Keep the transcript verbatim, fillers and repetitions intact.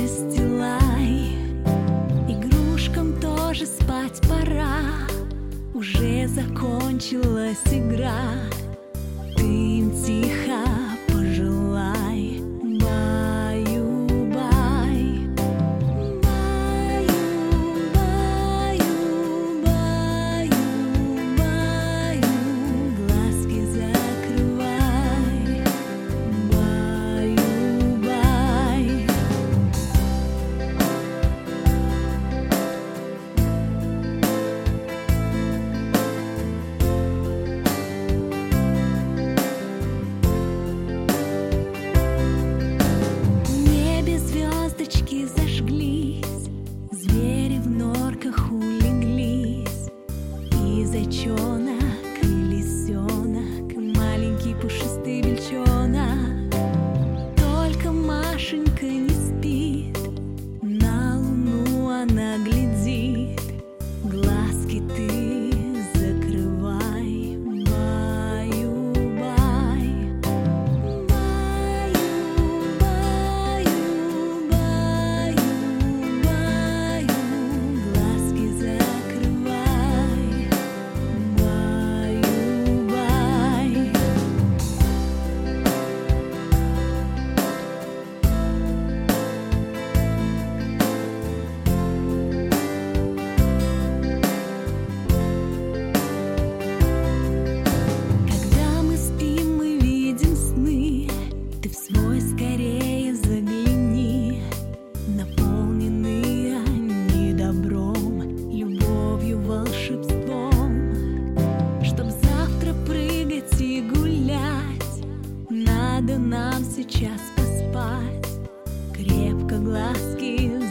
расстилай, игрушкам тоже спать пора. Уже закончилась игра, ты им тихо пожелай. Баю-бай, баю-баю-баю-баю, глазки закрывай. Баю-бай. В небе звездочки зажглись, звери в норках улеглись, и зайчонок, и лисенок, и маленький пушистый бельчонок. Только Машенька не спит, на луну она глядит. Глазки ты закрывай. Баю-бай, баю-баю-баю-баю, глазки закрывай. Баю-бай. Когда мы спим, мы видим сны, ты в свой скорее загляни. Наполнены они добром, любовью, волшебством. Чтоб завтра прыгать и гулять, надо нам сейчас поспать. Крепко глазки